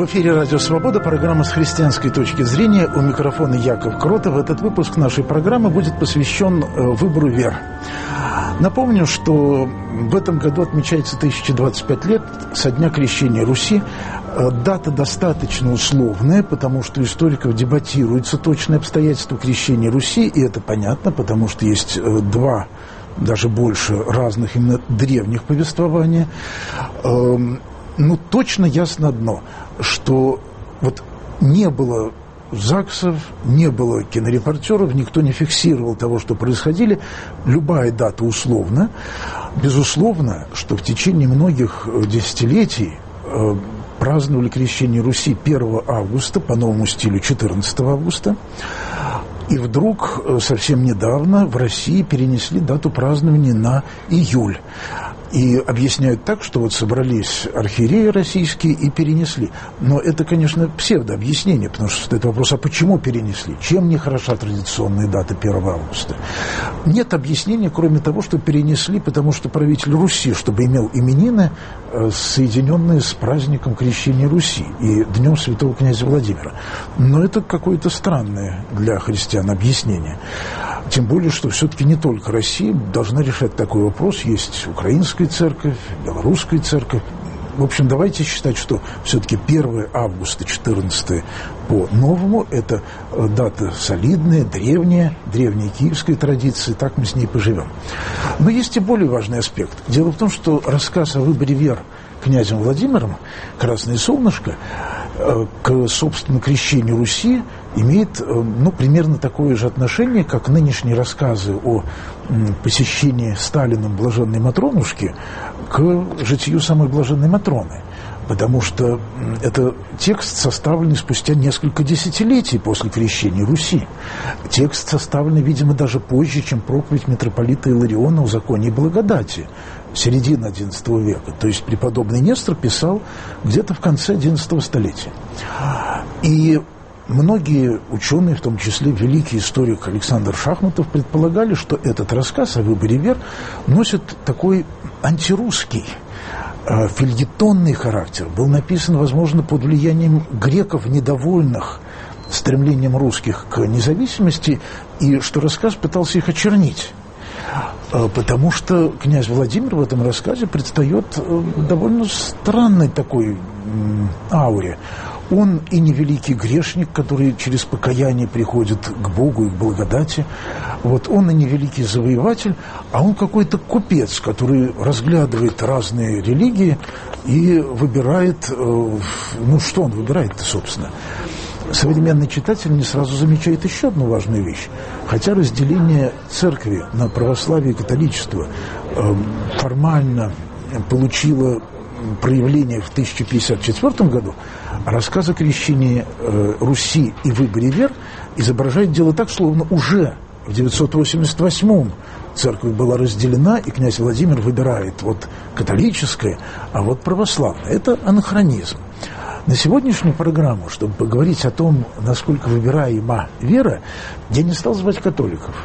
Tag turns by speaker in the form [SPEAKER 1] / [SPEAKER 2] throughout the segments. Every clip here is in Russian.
[SPEAKER 1] В эфире «Радио Свобода», программа «С христианской точки зрения». У микрофона Яков Кротов. Этот выпуск нашей программы будет посвящен выбору вер. Напомню, что в этом году отмечается 1025 лет со дня крещения Руси. Дата достаточно условная, потому что у историков дебатируются точные обстоятельства крещения Руси, и это понятно, потому что есть два, даже больше разных именно древних повествования. Ну, точно ясно одно, что вот не было ЗАГСов, не было кинорепортеров, никто не фиксировал того, что происходило. Любая дата условна. Безусловно, что в течение многих десятилетий праздновали крещение Руси 1 августа, по новому стилю 14 августа. И вдруг совсем недавно в России перенесли дату празднования на июль. И объясняют так, что вот собрались архиереи российские и перенесли. Но это, конечно, псевдообъяснение, потому что стоит вопрос, а почему перенесли? Чем не хороша традиционная дата 1 августа? Нет объяснения, кроме того, что перенесли, потому что правитель Руси, чтобы имел именины, соединенные с праздником крещения Руси и Днем Святого князя Владимира. Но это какое-то странное для христиан объяснение. Тем более, что все-таки не только Россия должна решать такой вопрос. Есть украинская церковь, белорусская церковь. В общем, давайте считать, что все-таки 1 августа, 14 по-новому, это дата солидная, древняя киевская традиция, так мы с ней поживем. Но есть и более важный аспект. Дело в том, что рассказ о выборе вер князем Владимиром «Красное солнышко» к, собственно, крещению Руси имеет, примерно такое же отношение, как нынешние рассказы о посещении Сталином блаженной Матронушки к житию самой блаженной Матроны. Потому что это текст, составленный спустя несколько десятилетий после крещения Руси. Текст составленный, видимо, даже позже, чем проповедь митрополита Илариона о законе и благодати, середины XI века. То есть преподобный Нестор писал где-то в конце XI столетия. И многие ученые, в том числе великий историк Александр Шахматов, предполагали, что этот рассказ о выборе вер носит такой антирусский, фельетонный характер. Был написан, возможно, под влиянием греков, недовольных стремлением русских к независимости, и что рассказ пытался их очернить. Потому что князь Владимир в этом рассказе предстает довольно странной такой ауре. Он и не великий грешник, который через покаяние приходит к Богу и к благодати. Вот он и не великий завоеватель, а он какой-то купец, который разглядывает разные религии и выбирает... что он выбирает-то, собственно? Современный читатель не сразу замечает еще одну важную вещь. Хотя разделение церкви на православие и католичество формально получило проявление в 1054 году, рассказ о крещении Руси и выборе вер изображает дело так, словно уже в 988-м церковь была разделена, и князь Владимир выбирает вот католическое, а вот православное. Это анахронизм. На сегодняшнюю программу, чтобы поговорить о том, насколько выбираема вера, я не стал звать католиков.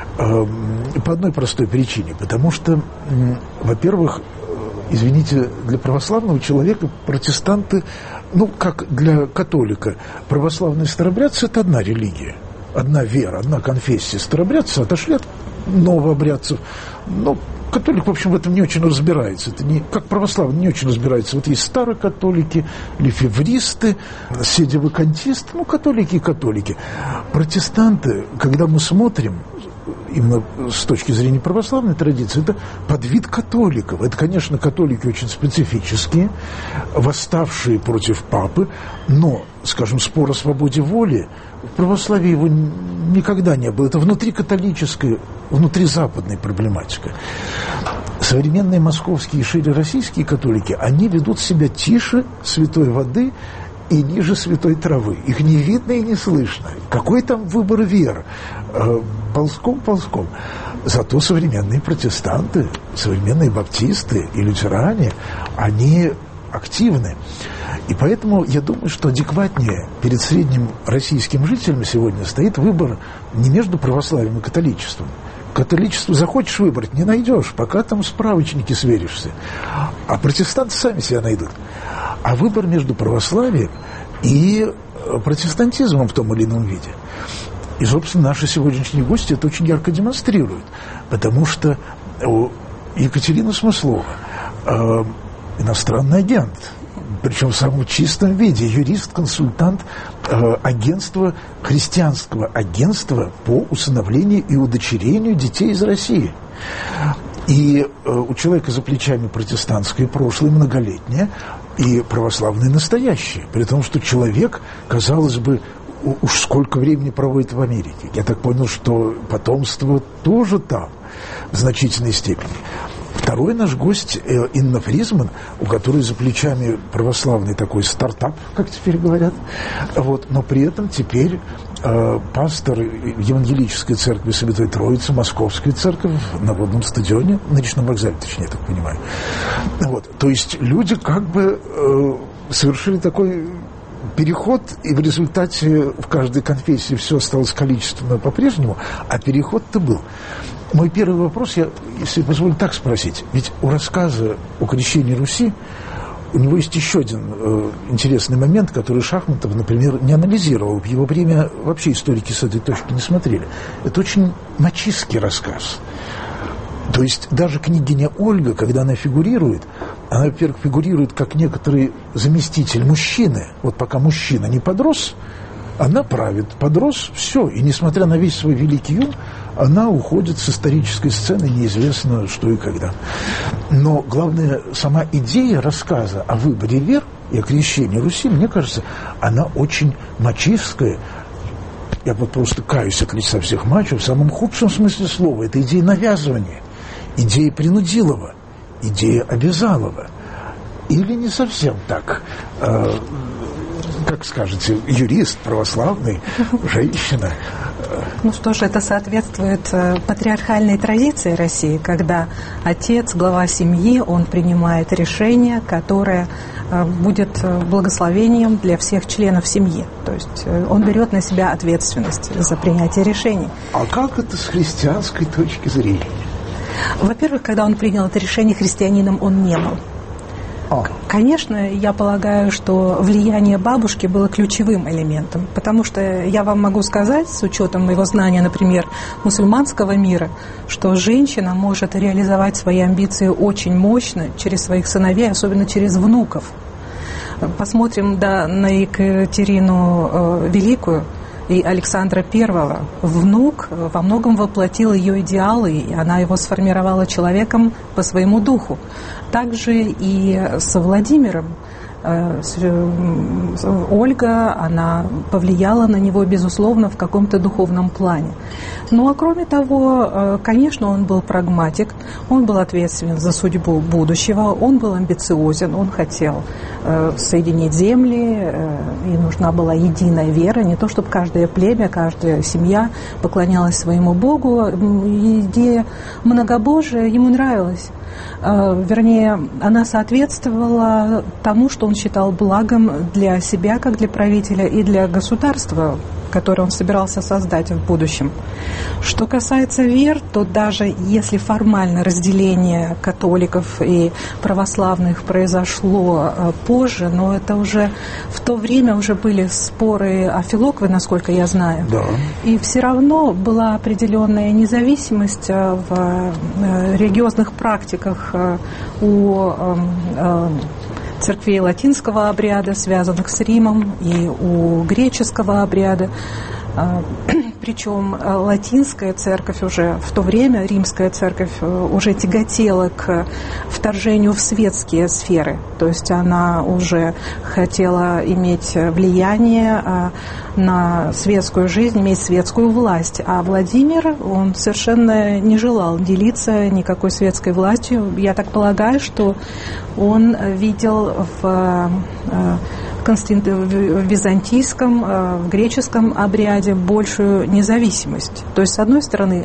[SPEAKER 1] По одной простой причине. Потому что, во-первых, извините, для православного человека протестанты, как для католика, православные старобрядцы – это одна религия, одна вера, одна конфессия. Старобрядцы отошли от новообрядцев, католик, в общем, в этом не очень разбирается. Это не, как православный не очень разбирается. Вот есть старокатолики, лефевристы, седевокантисты, католики и католики. Протестанты, когда мы смотрим, именно с точки зрения православной традиции, это подвид католиков. Это, конечно, католики очень специфические, восставшие против папы, но, скажем, спор о свободе воли, в православии его никогда не было. Это внутрикатолическая, внутризападная проблематика. Современные московские и шире российские католики, они ведут себя тише святой воды и ниже святой травы. Их не видно и не слышно. Какой там выбор вер? Ползком. Зато современные протестанты, современные баптисты и лютеране, они активны. И поэтому я думаю, что адекватнее перед средним российским жителем сегодня стоит выбор не между православием и католичеством. Католичество захочешь выбрать, не найдешь, пока там в справочнике сверишься. А протестанты сами себя найдут. А выбор между православием и протестантизмом в том или ином виде. И, собственно, наши сегодняшние гости это очень ярко демонстрируют, потому что Екатерина Смыслова иностранный агент, причем в самом чистом виде, юрист, консультант агентства, христианского агентства по усыновлению и удочерению детей из России. И у человека за плечами протестантское прошлое многолетнее и православное настоящее, при том, что человек, казалось бы, уж сколько времени проводит в Америке. Я так понял, что потомство тоже там в значительной степени. Второй наш гость Инна Фризман, у которой за плечами православный такой стартап, как теперь говорят, вот, но при этом теперь пастор Евангелической церкви Святой Троицы, Московской церкви на водном стадионе, на речном вокзале, точнее, я так понимаю. Вот, то есть люди как бы совершили такой переход, и в результате в каждой конфессии все осталось количественно по-прежнему, а переход-то был. Мой первый вопрос, я, если позволю так спросить, ведь у рассказа о крещении Руси у него есть еще один интересный момент, который Шахматов, например, не анализировал. В его время вообще историки с этой точки не смотрели. Это очень мачистский рассказ. То есть даже княгиня Ольга, когда она фигурирует, она, во-первых, фигурирует как некоторый заместитель мужчины. Вот пока мужчина не подрос, она правит. Подрос, все. И несмотря на весь свой великий ум, она уходит с исторической сцены неизвестно что и когда. Но главное, сама идея рассказа о выборе вер и о крещении Руси, мне кажется, она очень мачистская. Я вот просто каюсь от лица всех мачо в самом худшем смысле слова. Это идея навязывания, идея принудилова, идея обязалова. Или не совсем так? Как скажете, юрист, православный, женщина.
[SPEAKER 2] Ну что ж, это соответствует патриархальной традиции России, когда отец, глава семьи, он принимает решение, которое будет благословением для всех членов семьи. То есть он берет на себя ответственность за принятие решений.
[SPEAKER 1] А как это с христианской точки зрения?
[SPEAKER 2] Во-первых, когда он принял это решение, христианином он не был. Конечно, я полагаю, что влияние бабушки было ключевым элементом, потому что я вам могу сказать, с учетом моего знания, например, мусульманского мира, что женщина может реализовать свои амбиции очень мощно через своих сыновей, особенно через внуков. Посмотрим на Екатерину Великую и Александра I. Внук во многом воплотил ее идеалы, и она его сформировала человеком по своему духу. Также и с Владимиром. Ольга, она повлияла на него, безусловно, в каком-то духовном плане. Ну, а кроме того, конечно, он был прагматик, он был ответственен за судьбу будущего, он был амбициозен, он хотел соединить земли, и нужна была единая вера, не то, чтобы каждое племя, каждая семья поклонялась своему Богу. Идея многобожия ему нравилась. Вернее, она соответствовала тому, что он считал благом для себя, как для правителя, и для государства, которое он собирался создать в будущем. Что касается вер, то даже если формально разделение католиков и православных произошло позже, но это уже в то время уже были споры о Филокве, насколько я знаю. Да. И все равно была определенная независимость в религиозных практиках у церквей латинского обряда, связанных с Римом, и у греческого обряда. Причем латинская церковь уже в то время, римская церковь уже тяготела к вторжению в светские сферы. То есть она уже хотела иметь влияние на светскую жизнь, иметь светскую власть. А Владимир, он совершенно не желал делиться никакой светской властью. Я так полагаю, что он видел в византийском, в греческом обряде большую независимость. То есть, с одной стороны,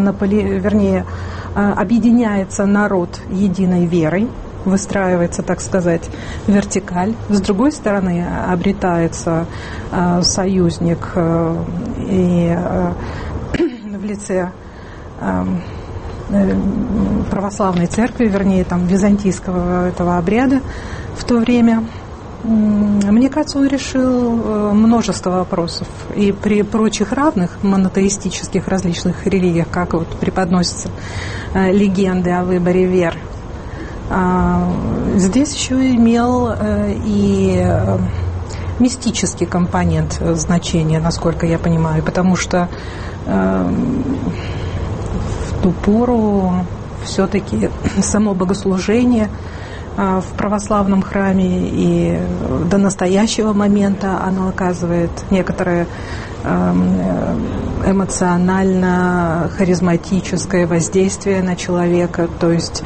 [SPEAKER 2] объединяется народ единой верой, выстраивается, так сказать, вертикаль. С другой стороны, обретается союзник и в лице православной церкви, вернее, там, византийского этого обряда в то время. Мне кажется, он решил множество вопросов. И при прочих равных монотеистических различных религиях, как вот преподносятся легенды о выборе вер, здесь еще имел и мистический компонент значения, насколько я понимаю, потому что в ту пору все-таки само богослужение в православном храме и до настоящего момента оно оказывает некоторое эмоционально-харизматическое воздействие на человека, то есть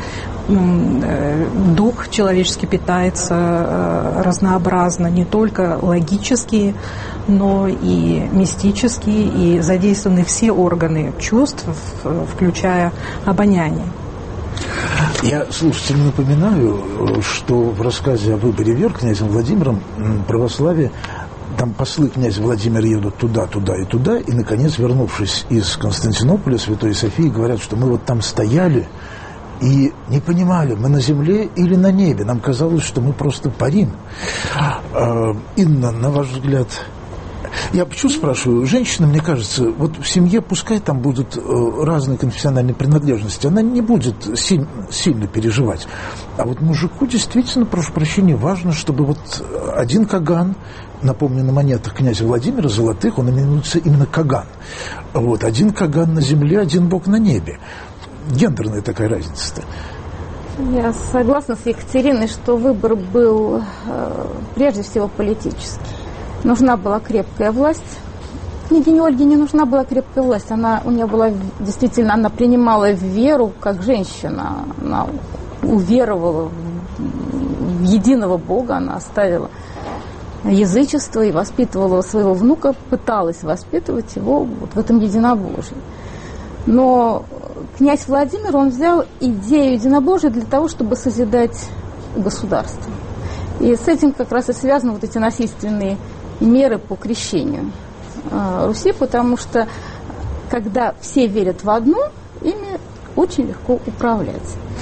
[SPEAKER 2] дух человеческий питается разнообразно, не только логически, но и мистически, и задействованы все органы чувств, включая обоняние.
[SPEAKER 1] Я слушателям напоминаю, что в рассказе о выборе вер князем Владимиром православие, там послы князя Владимира едут туда, туда и туда, и, наконец, вернувшись из Константинополя, Святой Софии, говорят, что мы вот там стояли и не понимали, мы на земле или на небе. Нам казалось, что мы просто парим. Инна, на ваш взгляд... Я почему спрашиваю? Женщина, мне кажется, вот в семье, пускай там будут разные конфессиональные принадлежности, она не будет сильно переживать. А вот мужику действительно, прошу прощения, важно, чтобы вот один каган, напомню, на монетах князя Владимира золотых, он именуется именно каган. Вот, один каган на земле, один бог на небе. Гендерная такая разница-то.
[SPEAKER 3] Я согласна с Екатериной, что выбор был прежде всего политический. Нужна была крепкая власть. Княгине Ольге не нужна была крепкая власть. У нее была действительно, она принимала веру как женщина. Она уверовала в единого Бога, она оставила язычество и воспитывала своего внука, пыталась воспитывать его вот в этом единобожии. Но князь Владимир, он взял идею единобожия для того, чтобы созидать государство. И с этим как раз и связаны вот эти насильственные меры по крещению Руси, потому что когда все верят в одну, ими очень легко управлять.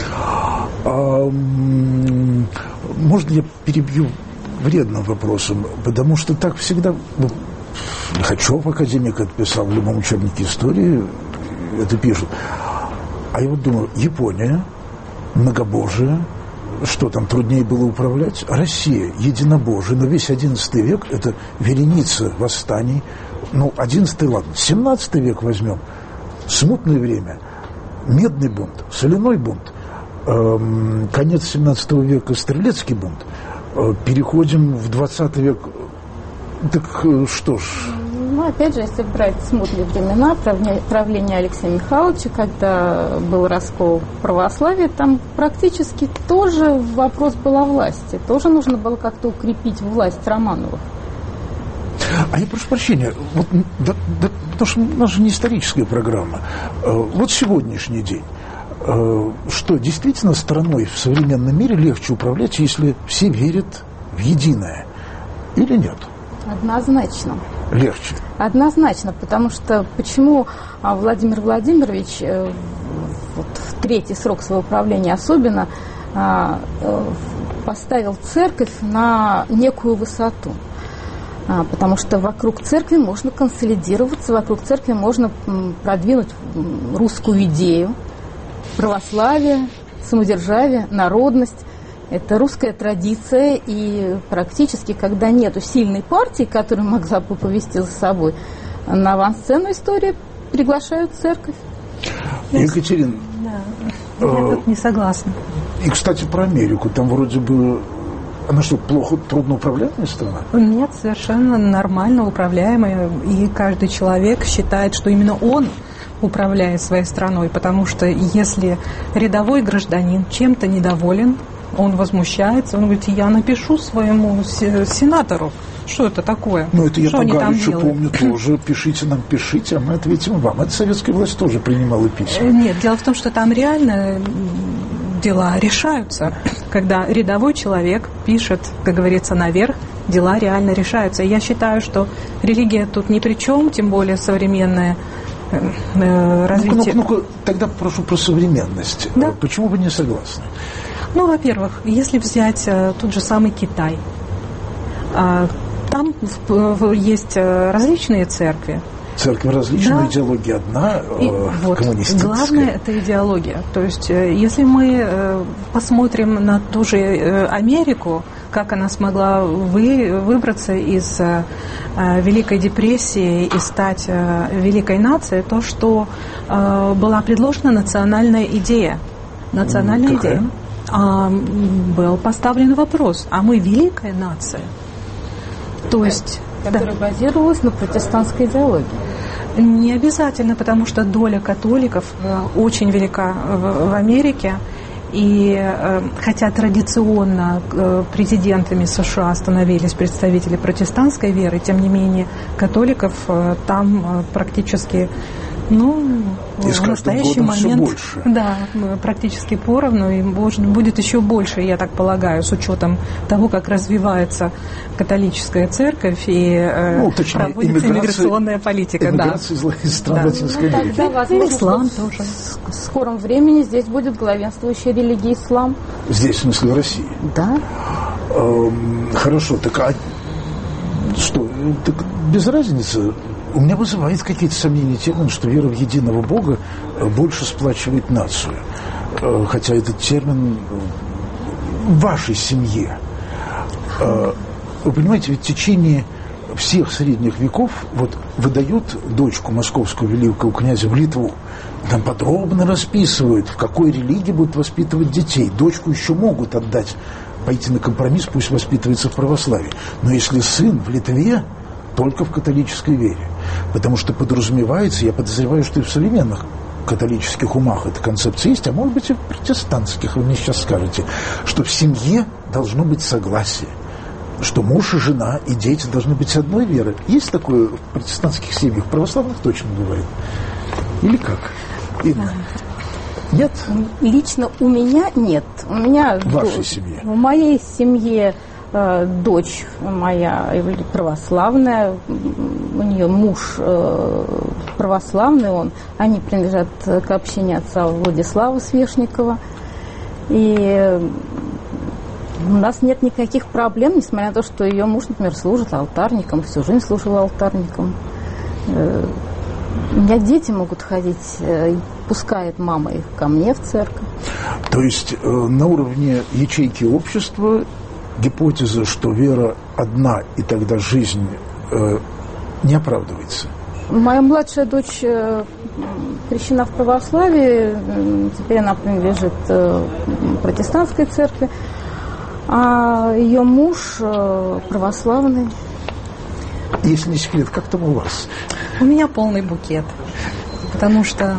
[SPEAKER 1] Можно я перебью вредным вопросом? Потому что так всегда... Лихачев, академик, это писал в любом учебнике истории, это пишут. А я вот думаю, Япония, многобожие, что там труднее было управлять? Россия, единобожие, но весь XI век – это вереница восстаний. Ну, 11-й, ладно, 17 век возьмем, смутное время, медный бунт, соляной бунт, конец 17 века стрелецкий бунт, переходим в 20 век, так что ж...
[SPEAKER 3] Ну, опять же, если брать смутные времена, правление Алексея Михайловича, когда был раскол православия, там практически тоже вопрос был о власти. Тоже нужно было как-то укрепить власть Романовых.
[SPEAKER 1] А я прошу прощения, вот, потому что у нас же не историческая программа. Вот сегодняшний день. Что, действительно страной в современном мире легче управлять, если все верят в единое? Или нет?
[SPEAKER 3] Однозначно.
[SPEAKER 1] Легче.
[SPEAKER 3] Однозначно, потому что почему Владимир Владимирович вот, в третий срок своего правления особенно поставил церковь на некую высоту. Потому что вокруг церкви можно консолидироваться, вокруг церкви можно продвинуть русскую идею, православие, самодержавие, народность. Это русская традиция, и практически, когда нету сильной партии, которая могла бы повести за собой, на авансцену истории приглашают церковь.
[SPEAKER 1] Екатерина,
[SPEAKER 2] да. Я тут не согласна.
[SPEAKER 1] И, кстати, про Америку. Там вроде бы... Она что, плохо, трудно управляемая страна?
[SPEAKER 2] Нет, совершенно нормально управляемая. И каждый человек считает, что именно он управляет своей страной. Потому что если рядовой гражданин чем-то недоволен, он возмущается, он говорит, я напишу своему сенатору, что это такое.
[SPEAKER 1] Ну, это я
[SPEAKER 2] что
[SPEAKER 1] по Галичу помню тоже. Пишите нам, пишите, а мы ответим вам. Это советская власть тоже принимала письма.
[SPEAKER 2] Нет, дело в том, что там реально дела решаются. Когда рядовой человек пишет, как говорится, наверх, дела реально решаются. И я считаю, что религия тут ни при чем, тем более современная развитие.
[SPEAKER 1] Ну-ка, тогда прошу про современность.
[SPEAKER 2] Да?
[SPEAKER 1] Почему вы не согласны?
[SPEAKER 2] Ну, во-первых, если взять тот же самый Китай, Там есть различные церкви.
[SPEAKER 1] Церкви различные, да. Идеология одна, коммунистическая.
[SPEAKER 2] Главное – это идеология. То есть, если мы посмотрим на ту же Америку, как она смогла выбраться из Великой депрессии и стать великой нацией, то, что была предложена национальная идея. Национальная идея. Был поставлен вопрос, а мы великая нация? То есть,
[SPEAKER 3] которая базировалась на протестантской идеологии.
[SPEAKER 2] Не обязательно, потому что доля католиков очень велика в Америке. И хотя традиционно президентами США становились представители протестантской веры, тем не менее католиков там практически, в настоящий момент, да, практически поровну, и будет еще больше, я так полагаю, с учетом того, как развивается католическая церковь и проводится иммиграционная политика.
[SPEAKER 1] Иммиграция из стран Латинской Америки.
[SPEAKER 2] Ислам тоже.
[SPEAKER 3] В скором времени здесь будет главенствующая религия ислам.
[SPEAKER 1] Здесь, в смысле, в России?
[SPEAKER 3] Да.
[SPEAKER 1] Хорошо, так что? Так без разницы. У меня вызывает какие-то сомнения термин, что вера в единого Бога больше сплачивает нацию. Хотя этот термин в вашей семье. Вы понимаете, ведь в течение всех средних веков выдают дочку московского великого князя в Литву. Там подробно расписывают, в какой религии будут воспитывать детей. Дочку еще могут отдать, пойти на компромисс, пусть воспитывается в православии. Но если сын в Литве, только в католической вере. Потому что подразумевается, я подозреваю, что и в современных католических умах эта концепция есть, а может быть и в протестантских, вы мне сейчас скажете, что в семье должно быть согласие, что муж и жена и дети должны быть одной веры. Есть такое в протестантских семьях? В православных точно бывает. Или как? Нет?
[SPEAKER 3] Лично у меня нет. У меня
[SPEAKER 1] в вашей семье?
[SPEAKER 3] В моей семье дочь моя православная, у нее муж православный, они принадлежат к общине отца Владислава Свешникова. И у нас нет никаких проблем, несмотря на то, что ее муж, например, служит алтарником, всю жизнь служил алтарником. У меня дети могут ходить, пускает мама их ко мне в церковь.
[SPEAKER 1] То есть на уровне ячейки общества гипотеза, что вера одна, и тогда жизнь не оправдывается.
[SPEAKER 3] Моя младшая дочь крещена в православии, теперь она принадлежит протестантской церкви, а ее муж православный.
[SPEAKER 1] Если не секрет, как там у вас?
[SPEAKER 2] У меня полный букет, потому что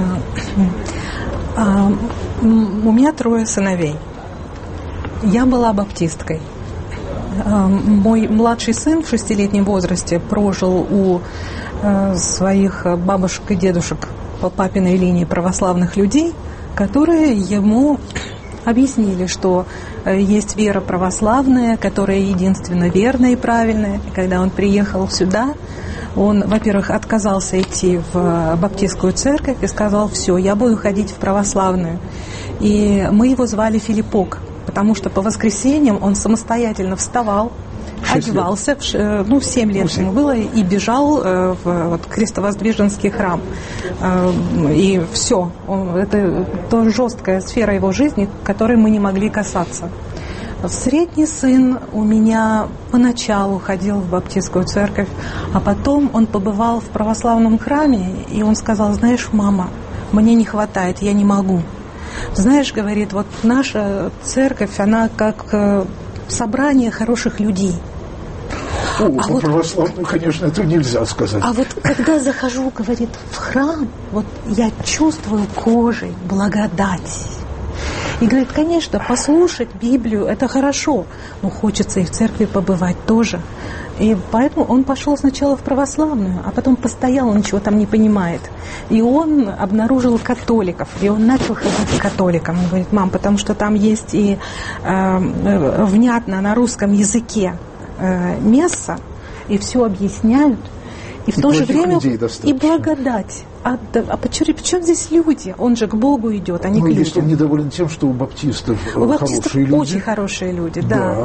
[SPEAKER 2] у меня 3 сыновей. Я была баптисткой. Мой младший сын в 6-летнем возрасте прожил у своих бабушек и дедушек по папиной линии православных людей, которые ему объяснили, что есть вера православная, которая единственно верная и правильная. И когда он приехал сюда, он, во-первых, отказался идти в баптистскую церковь и сказал: все, я буду ходить в православную. И мы его звали Филиппок, потому что по воскресеньям он самостоятельно вставал, одевался, 7 лет ему было, и бежал в Крестовоздвиженский храм. И все. Это то жесткая сфера его жизни, которой мы не могли касаться. Средний сын у меня поначалу ходил в баптистскую церковь, а потом он побывал в православном храме, и он сказал: знаешь, мама, мне не хватает, я не могу. Знаешь, говорит, наша церковь, она как собрание хороших людей.
[SPEAKER 1] По православному, конечно, это нельзя сказать.
[SPEAKER 2] А когда захожу, говорит, в храм, я чувствую кожей благодать. И говорит, конечно, послушать Библию – это хорошо, но хочется и в церкви побывать тоже. И поэтому он пошел сначала в православную, а потом постоял, он ничего там не понимает. И он обнаружил католиков, и он начал ходить к католикам. Он говорит: мам, потому что там есть и внятно на русском языке месса, и все объясняют. И в то же время и благодать. При чем здесь люди? Он же к Богу идет, а не к людям.
[SPEAKER 1] Если он недоволен тем, что у баптистов хорошие люди.
[SPEAKER 2] Очень хорошие люди, да.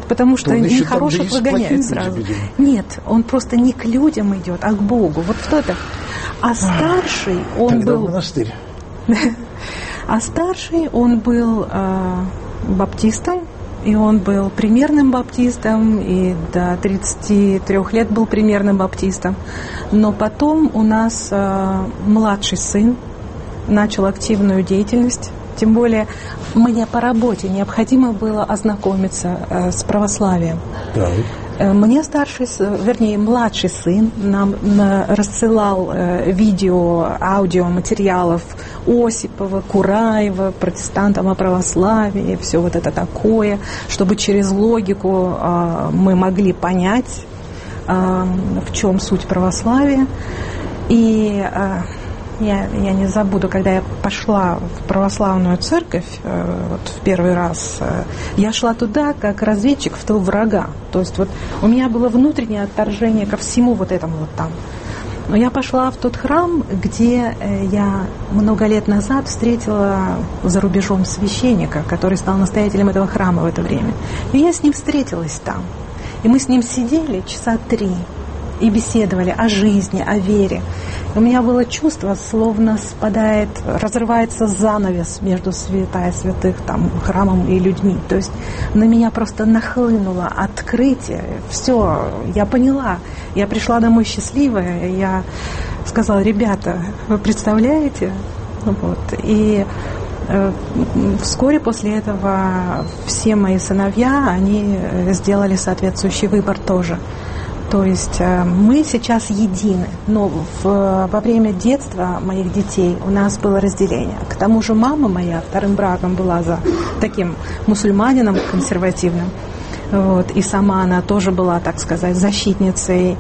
[SPEAKER 2] Потому что нехороших выгоняют сразу. Нет, он просто не к людям идет, а к Богу. Вот что это. А старший, он был...
[SPEAKER 1] монастырь.
[SPEAKER 2] А старший, он был баптистом, и он был примерным баптистом, и до 33 лет был примерным баптистом. Но потом у нас младший сын начал активную деятельность. Тем более мне по работе необходимо было ознакомиться с православием.
[SPEAKER 1] Так.
[SPEAKER 2] Мне младший сын нам рассылал видео, аудио материалов Осипова, Кураева, протестантам о православии, все вот это такое, чтобы через логику мы могли понять, в чем суть православия. И я не забуду, когда я пошла в православную церковь вот в первый раз, я шла туда как разведчик в тыл врага. То есть вот у меня было внутреннее отторжение ко всему вот этому вот там. Но я пошла в тот храм, где я много лет назад встретила за рубежом священника, который стал настоятелем этого храма в это время. И я с ним встретилась там. И мы с ним сидели часа 3 и беседовали о жизни, о вере. У меня было чувство, словно разрывается занавес между святая святых, там, храмом и людьми. То есть на меня просто нахлынуло открытие. Все, я поняла. Я пришла домой счастливая. Я сказала: ребята, вы представляете? Вот. И вскоре после этого все мои сыновья, они сделали соответствующий выбор тоже. То есть мы сейчас едины, но во время детства моих детей у нас было разделение. К тому же мама моя вторым браком была за таким мусульманином консервативным. Вот, и сама она тоже была, так сказать, защитницей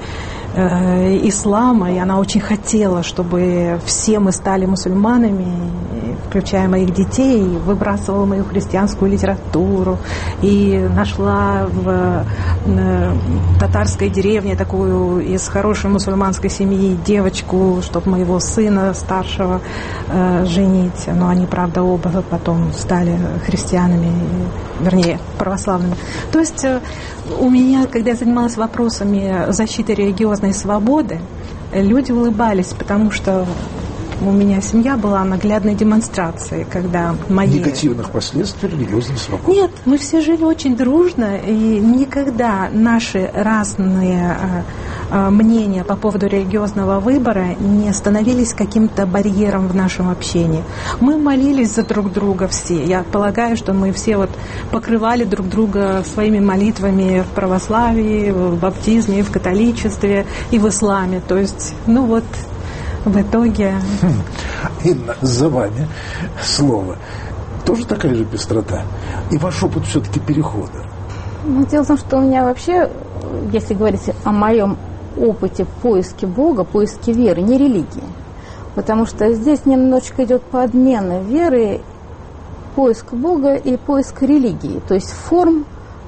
[SPEAKER 2] ислама, и она очень хотела, чтобы все мы стали мусульманами, включая моих детей, и выбрасывала мою христианскую литературу, и нашла в татарской деревне такую из хорошей мусульманской семьи девочку, чтобы моего сына старшего женить. Но они, правда, оба потом стали христианами, вернее, православными. То есть у меня, когда я занималась вопросами защиты религиозной свободы, люди улыбались, потому что у меня семья была наглядной демонстрацией, когда мои...
[SPEAKER 1] Негативных последствий религиозной свободы.
[SPEAKER 2] Нет, мы все жили очень дружно, и никогда наши разные мнения по поводу религиозного выбора не становились каким-то барьером в нашем общении. Мы молились за друг друга все. Я полагаю, что мы все вот покрывали друг друга своими молитвами в православии, в баптизме, в католичестве и в исламе. То есть, ну вот... В итоге...
[SPEAKER 1] Инна, за вами слово. Тоже такая же пестрота? И ваш опыт все-таки перехода?
[SPEAKER 3] Ну, дело в том, что у меня вообще, если говорить о моем опыте поиски Бога, поиски веры, не религии. Потому что здесь немножечко идет подмена веры, поиск Бога и поиск религии. То есть форм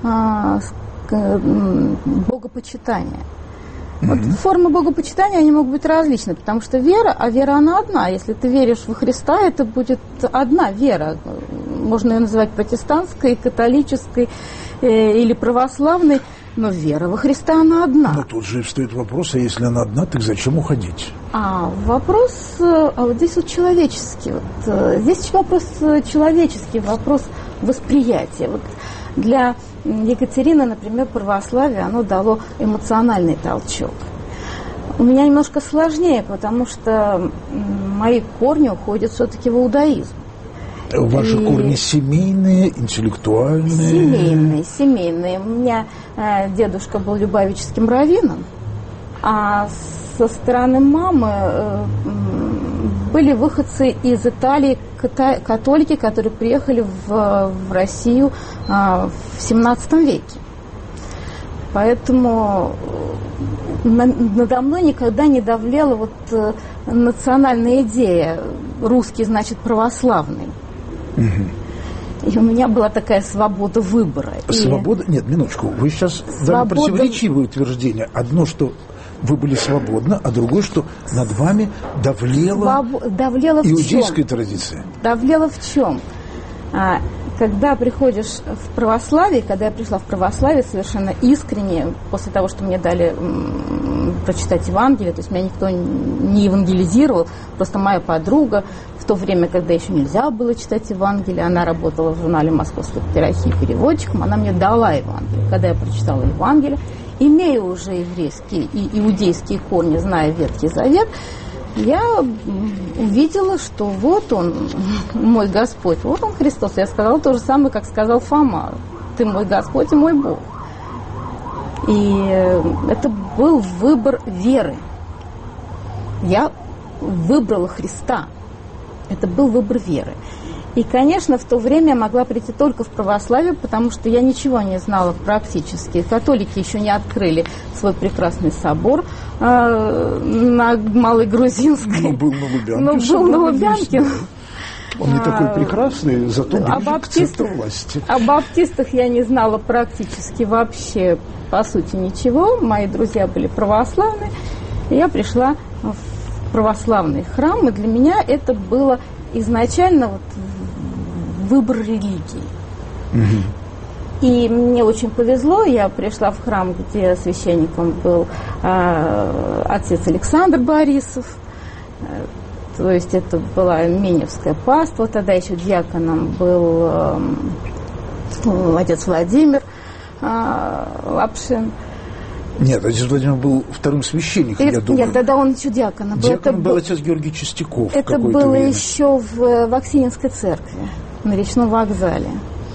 [SPEAKER 3] богопочитания. Вот формы богопочитания, они могут быть различны, потому что вера, а вера она одна. Если ты веришь во Христа, это будет одна вера. Можно ее называть протестантской, католической или православной, но вера во Христа она одна.
[SPEAKER 1] Но тут же встает вопрос, а если она одна, так зачем уходить?
[SPEAKER 3] Вопрос, вот здесь вот человеческий. Вот, здесь вопрос человеческий, вопрос восприятия. Вот для Екатерины, например, православие, оно дало эмоциональный толчок. У меня немножко сложнее, потому что мои корни уходят все-таки в иудаизм.
[SPEAKER 1] Ваши корни семейные, интеллектуальные?
[SPEAKER 3] Семейные. У меня дедушка был любавическим раввином, а со стороны мамы были выходцы из Италии, католики, которые приехали в Россию в XVII веке. Поэтому надо мной никогда не давлела вот национальная идея «русский, значит, православный». И у меня была такая свобода выбора.
[SPEAKER 1] Свобода? Нет, минуточку. Вы сейчас дали противоречивые утверждения. Одно, что вы были свободны, а другое, что над вами давлела иудейская традиция.
[SPEAKER 3] Давлела в чем? когда приходишь в православие, когда я пришла в православие совершенно искренне, после того, что мне дали прочитать Евангелие, то есть меня никто не евангелизировал, просто моя подруга, в то время, когда еще нельзя было читать Евангелие, она работала в журнале «Московской патриархии» переводчиком, она мне дала Евангелие. Когда я прочитала Евангелие, имея уже еврейские и иудейские корни, зная Ветхий Завет, я увидела, что вот он, мой Господь, вот он Христос. Я сказала то же самое, как сказал Фома: ты мой Господь и мой Бог. И это был выбор веры. Я выбрала Христа. Это был выбор веры. И, конечно, в то время я могла прийти только в православие, потому что я ничего не знала практически. Католики еще не открыли свой прекрасный собор на Малой Грузинской.
[SPEAKER 1] Но был на Лубянке. Он не такой прекрасный, зато ближе к центру власти.
[SPEAKER 3] О баптистах я не знала практически вообще, по сути, ничего. Мои друзья были православные. И я пришла в православный храм, и для меня это было изначально вот выбор религии. И мне очень повезло, я пришла в храм, где священником был отец Александр Борисов, то есть это была Миневская паства, тогда еще диаконом был отец Владимир Лапшин.
[SPEAKER 1] Нет, отец Владимир был вторым священником, я думаю.
[SPEAKER 3] Нет, тогда он еще диаконом был.
[SPEAKER 1] Диаконом был отец Георгий Чистяков.
[SPEAKER 3] Это было еще в Аксиньинской церкви, на речном вокзале.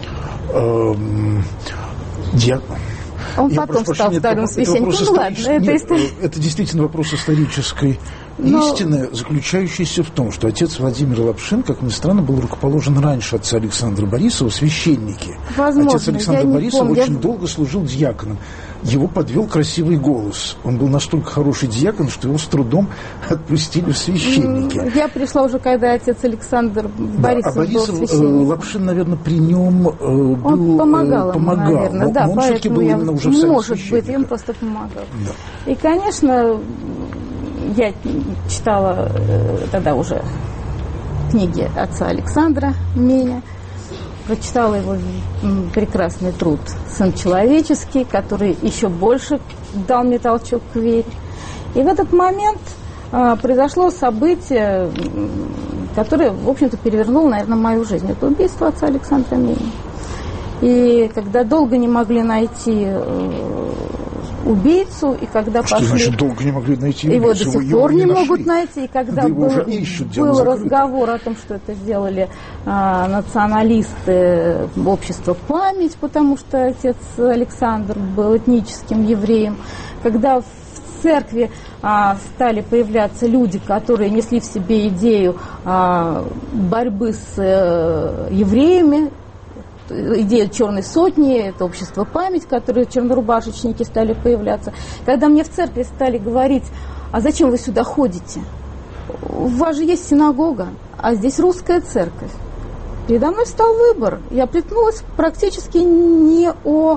[SPEAKER 3] Он потом стал вторым священником. Ну ладно,
[SPEAKER 1] это действительно вопрос исторической истины, заключающийся в том, что отец Владимир Лапшин, как ни странно, был рукоположен раньше отца Александра Борисова в священники.
[SPEAKER 3] Возможно,
[SPEAKER 1] отец Александр Борисов очень долго служил диаконом. Его подвел красивый голос. Он был настолько хороший диакон, что его с трудом отпустили в священники.
[SPEAKER 3] Я пришла уже, когда отец Александр Борисов был священником.
[SPEAKER 1] Лапшин, наверное, при нем был,
[SPEAKER 3] помогал. Наверное,
[SPEAKER 1] но он все-таки был именно уже в
[SPEAKER 3] совете священников. Может быть, он просто помогал. Да. И, конечно, я читала тогда уже книги отца Александра Меня, прочитала его прекрасный труд «Сын человеческий», который еще больше дал мне толчок к вере. И в этот момент произошло событие, которое, в общем-то, перевернуло, наверное, мою жизнь. Это убийство отца Александра Меня. И когда долго не могли найти убийцу, и когда
[SPEAKER 1] что
[SPEAKER 3] пошли...
[SPEAKER 1] значит, долго не могли найти убийцу?
[SPEAKER 3] Его до сих пор не могут найти. И когда был разговор о том, что это сделали националисты общества «Память», потому что отец Александр был этническим евреем, когда в церкви стали появляться люди, которые несли в себе идею борьбы с евреями, идея черной сотни, это общество «Память», которые чернорубашечники стали появляться. Когда мне в церкви стали говорить: а зачем вы сюда ходите? У вас же есть синагога, а здесь русская церковь. Передо мной встал выбор. Я приткнулась практически не о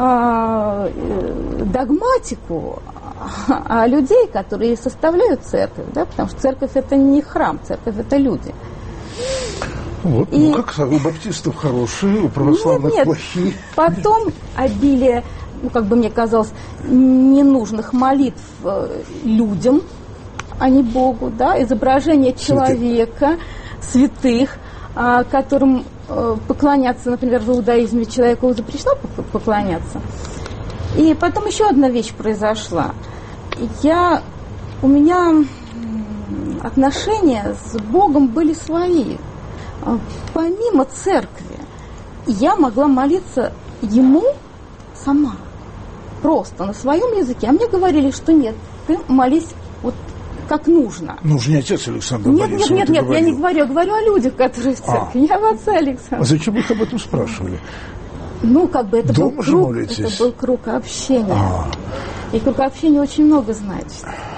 [SPEAKER 3] догматику, а людей, которые составляют церковь, да? Потому что церковь – это не храм, церковь – это люди.
[SPEAKER 1] Вот, и... как у баптистов хорошие, у православных плохие.
[SPEAKER 3] Потом обилие, как бы мне казалось, ненужных молитв людям, а не Богу, да, изображение человека, святых, которым поклоняться, например, в иудаизме человеку запрещено поклоняться. И потом еще одна вещь произошла. У меня отношения с Богом были свои. Помимо церкви, я могла молиться Ему сама, просто на своем языке. А мне говорили, что нет, ты молись вот как нужно.
[SPEAKER 1] Ну, уже не отец Александр Борисов.
[SPEAKER 3] Нет, я не говорю, я говорю о людях, которые в церкви, не об отце Александре.
[SPEAKER 1] А зачем вы их об этом спрашивали?
[SPEAKER 3] Ну, как бы это
[SPEAKER 1] дома
[SPEAKER 3] был круг общения. И круг общения очень много значит.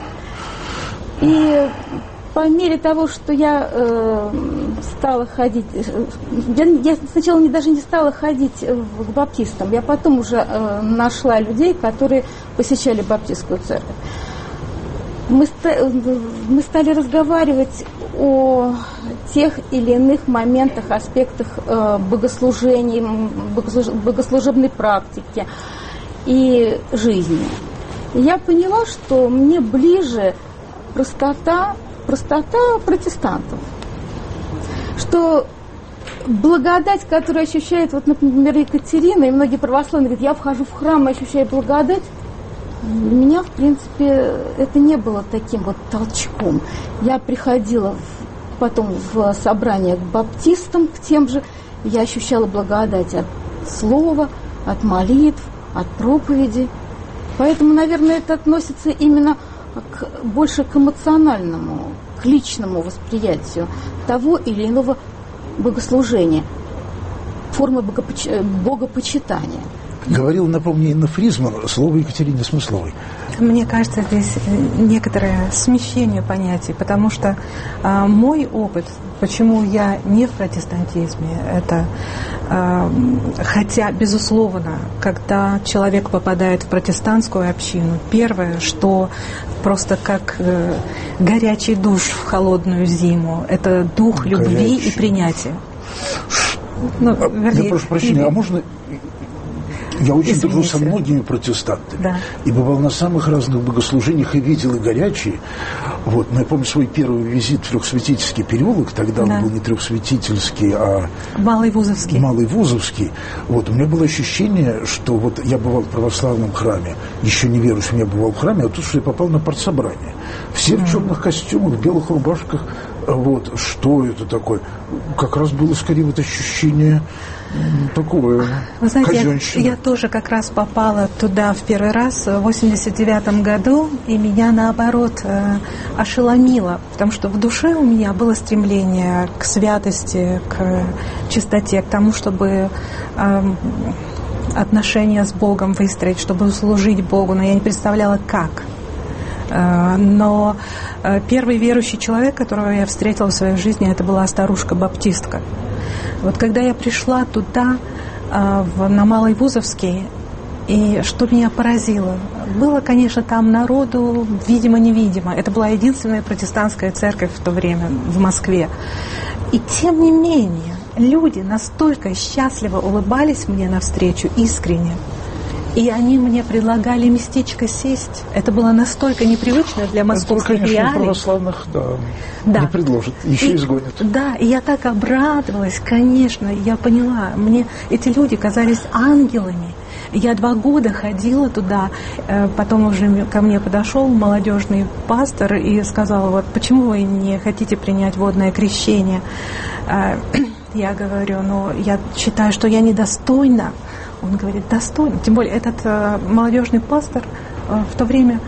[SPEAKER 3] И по мере того, что я стала ходить, я сначала даже не стала ходить к баптистам, я потом уже нашла людей, которые посещали баптистскую церковь. Мы стали разговаривать о тех или иных моментах, аспектах богослужения, богослужебной практики и жизни. И я поняла, что мне ближе простота протестантов. Что благодать, которую ощущает, вот, например, Екатерина, и многие православные говорят, я вхожу в храм и ощущаю благодать, для меня, в принципе, это не было таким вот толчком. Я приходила потом в собрание к баптистам, к тем же, я ощущала благодать от слова, от молитв, от проповеди. Поэтому, наверное, это относится именно больше к эмоциональному, к личному восприятию того или иного богослужения, формы богопочитания.
[SPEAKER 1] Говорил, напомню, Инна Фризман, слово Екатерине Смысловой.
[SPEAKER 2] Мне кажется, здесь некоторое смещение понятий, потому что мой опыт, почему я не в протестантизме, это, хотя, безусловно, когда человек попадает в протестантскую общину, первое, что просто как горячий душ в холодную зиму, это дух любви и принятия. Ну, вернее,
[SPEAKER 1] я прошу прощения, а можно... Я очень дружу со многими протестантами.
[SPEAKER 2] Да.
[SPEAKER 1] И бывал на самых разных богослужениях и видел и горячие. Вот. Но я помню свой первый визит в Трехсвятительский переулок. Тогда он был не Трехсвятительский, а
[SPEAKER 2] Малый Вузовский.
[SPEAKER 1] Малый Вузовский. Вот. У меня было ощущение, что вот я бывал в православном храме, еще не верующим, я бывал в храме, а тут что я попал на партсобрание. Все в черных костюмах, в белых рубашках. Вот. Что это такое? Как раз было скорее вот ощущение... такое.
[SPEAKER 2] Вы знаете, я тоже как раз попала туда в первый раз в 89 году, и меня, наоборот, ошеломило, потому что в душе у меня было стремление к святости, к чистоте, к тому, чтобы отношения с Богом выстроить, чтобы служить Богу, но я не представляла, как. Но первый верующий человек, которого я встретила в своей жизни, это была старушка-баптистка. Вот когда я пришла туда, на Малый Вузовский, и что меня поразило, было, конечно, там народу видимо-невидимо. Это была единственная протестантская церковь в то время в Москве. И тем не менее, люди настолько счастливо улыбались мне навстречу, искренне. И они мне предлагали местечко сесть. Это было настолько непривычно для московских реалий.
[SPEAKER 1] Конечно, православных, да, не предложат, еще изгонят.
[SPEAKER 2] Да, и я так обрадовалась, конечно, я поняла. Мне эти люди казались ангелами. Я 2 года ходила туда, потом уже ко мне подошел молодежный пастор и сказал, вот почему вы не хотите принять водное крещение? Я говорю, я считаю, что я недостойна. Он говорит, достойно. Тем более этот молодежный пастор в то время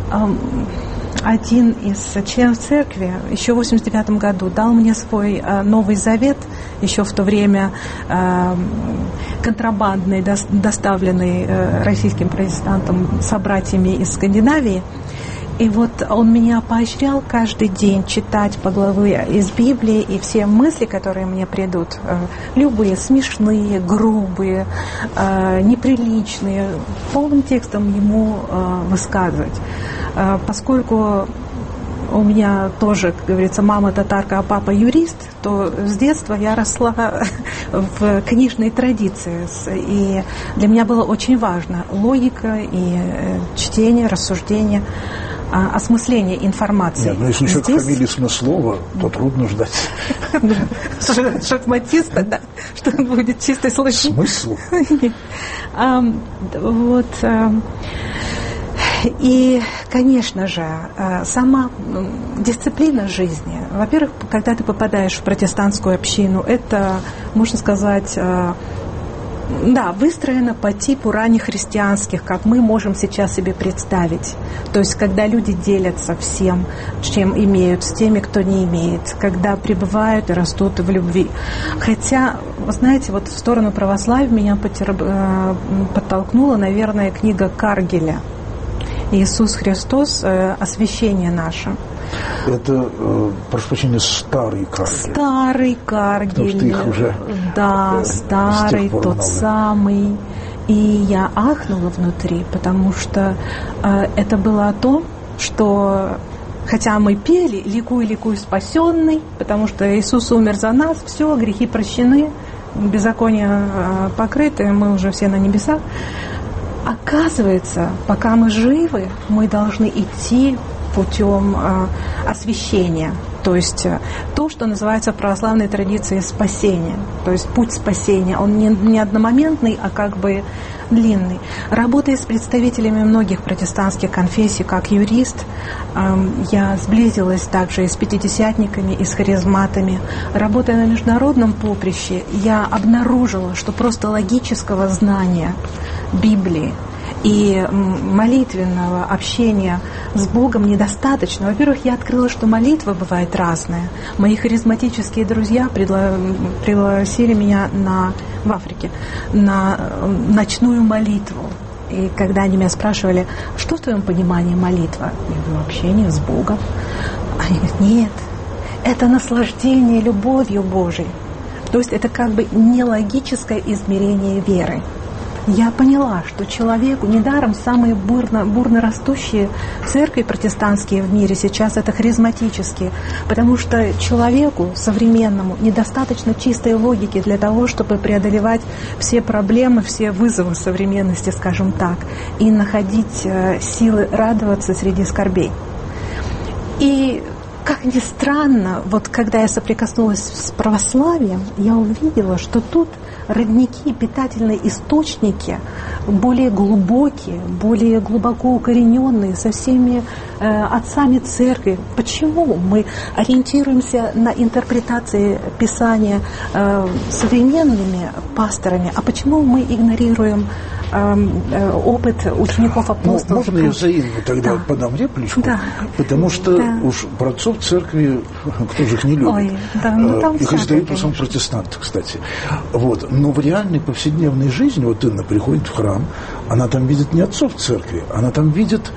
[SPEAKER 2] один из членов церкви еще в 89 году дал мне свой Новый Завет, еще в то время контрабандный, доставленный российским протестантам собратьями из Скандинавии. И вот он меня поощрял каждый день читать по главе из Библии, и все мысли, которые мне придут, любые, смешные, грубые, неприличные, полным текстом ему высказывать. Поскольку у меня тоже, как говорится, мама татарка, а папа юрист, то с детства я росла в книжной традиции. И для меня было очень важно логика и чтение, рассуждение, осмысление информации.
[SPEAKER 1] Нет, но если человек фамилии Смыслова, то трудно ждать.
[SPEAKER 2] Шахматиста, да, что он будет чисто слышать.
[SPEAKER 1] Смысл?
[SPEAKER 2] Вот. И, конечно же, сама дисциплина жизни. Во-первых, когда ты попадаешь в протестантскую общину, это, можно сказать, да, выстроено по типу раннехристианских, как мы можем сейчас себе представить. То есть, когда люди делятся всем, чем имеют, с теми, кто не имеет, когда пребывают и растут в любви. Хотя, вы знаете, вот в сторону православия меня подтолкнула, наверное, книга Каргеля «Иисус Христос. Освящение наше».
[SPEAKER 1] Это, прошу прощения, старый Каргель.
[SPEAKER 2] Старый Каргель.
[SPEAKER 1] Потому что их уже
[SPEAKER 2] старый, тот самый. И я ахнула внутри, потому что это было о том, что Хотя мы пели «Ликуй, ликуй, спасенный», потому что Иисус умер за нас, все, грехи прощены, беззакония покрыты, мы уже все на небесах. Оказывается, пока мы живы, мы должны идти путем освящения. То есть то, что называется в православной традиции спасение. То есть путь спасения. Он не одномоментный, а как бы длинный. Работая с представителями многих протестантских конфессий, как юрист, я сблизилась также и с пятидесятниками, и с харизматами. Работая на международном поприще, я обнаружила, что просто логического знания Библии и молитвенного общения с Богом недостаточно. Во-первых, я открыла, что молитва бывает разная. Мои харизматические друзья пригласили меня в Африке на ночную молитву. И когда они меня спрашивали, что в твоем понимании молитва? Я говорю, общение с Богом. Они говорят, нет, это наслаждение любовью Божией. То есть это как бы нелогическое измерение веры. Я поняла, что человеку, недаром самые бурно растущие церкви протестантские в мире сейчас это харизматические, потому что человеку современному недостаточно чистой логики для того, чтобы преодолевать все проблемы, все вызовы современности, скажем так, и находить силы радоваться среди скорбей. И как ни странно, вот когда я соприкоснулась с православием, я увидела, что тут родники, питательные источники более глубокие, более глубоко укорененные, со всеми отцами церкви. Почему мы ориентируемся на интерпретации Писания современными пасторами, а почему мы игнорируем опыт учеников апостолов?
[SPEAKER 1] Можно я взаимно тогда подам репличку? Да. Потому что уж про отцов церкви, кто же их не любит?
[SPEAKER 2] Ой, да,
[SPEAKER 1] их издают в основном протестанты, кстати. Вот. Но в реальной повседневной жизни, вот Инна приходит в храм, она там видит не отцов церкви, она там видит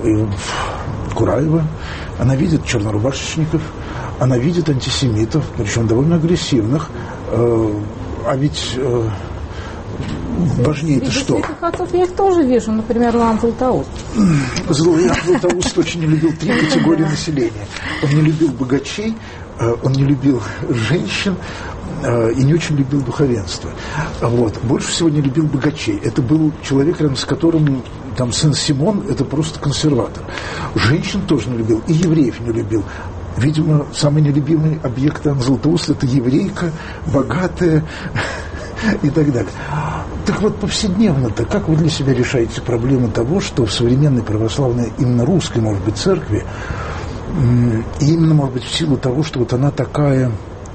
[SPEAKER 1] Кураева, она видит чернорубашечников, она видит антисемитов, причем довольно агрессивных, а ведь важнее-то что?
[SPEAKER 3] Святых отцов я их тоже вижу, например, Иоанн Златоуст.
[SPEAKER 1] Иоанн Златоуст очень не любил три категории населения. Он не любил богачей, он не любил женщин и не очень любил духовенство. Вот. Больше всего не любил богачей. Это был человек, рядом с которым там Сен-Симон, это просто консерватор. Женщин тоже не любил, и евреев не любил. Видимо, самый нелюбимый объект Иоанна Златоуста – это еврейка, богатая и так далее. Так вот, повседневно-то, как вы для себя решаете проблему того, что в современной православной, именно русской, может быть, церкви, и именно, может быть, в силу того, что вот она такая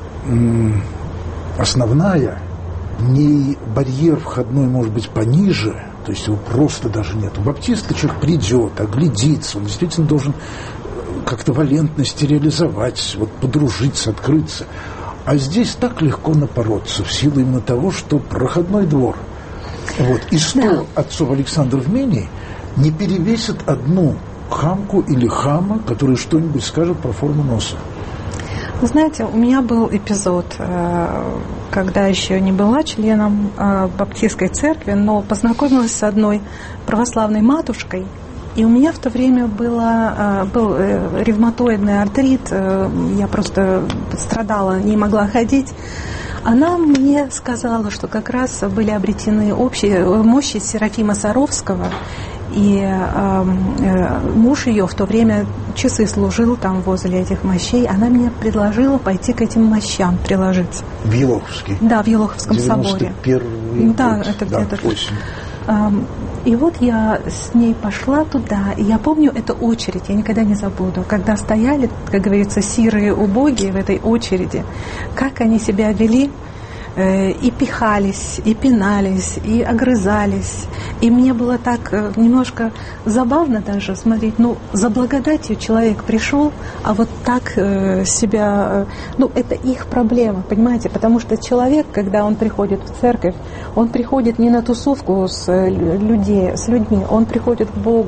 [SPEAKER 1] основная, в ней барьер входной может быть пониже, то есть его просто даже нет. У баптиста человек придет, оглядится, он действительно должен как-то валентность реализовать, вот подружиться, открыться. А здесь так легко напороться в силу именно того, что проходной двор. Вот. И 100 отцов Александра в Мении не перевесит одну хамку или хама, который что-нибудь скажет про форму носа.
[SPEAKER 2] Вы знаете, у меня был эпизод, когда еще не была членом баптистской церкви, но познакомилась с одной православной матушкой, и у меня в то время был ревматоидный артрит, я просто страдала, не могла ходить. Она мне сказала, что как раз были обретены общие мощи Серафима Саровского, и муж ее в то время часы служил там возле этих мощей. Она мне предложила пойти к этим мощам, приложиться.
[SPEAKER 1] В Елоховский?
[SPEAKER 2] Да, в Елоховском соборе.
[SPEAKER 1] 91-й год.
[SPEAKER 2] Да, это
[SPEAKER 1] осень.
[SPEAKER 2] И вот я с ней пошла туда, и я помню эту очередь, я никогда не забуду, когда стояли, как говорится, сирые убогие в этой очереди, как они себя вели, и пихались, и пинались, и огрызались. И мне было так немножко забавно даже смотреть, за благодатью человек пришел, а вот так себя, это их проблема, понимаете, потому что человек, когда он приходит в церковь, он приходит не на тусовку с людьми, он приходит к Богу.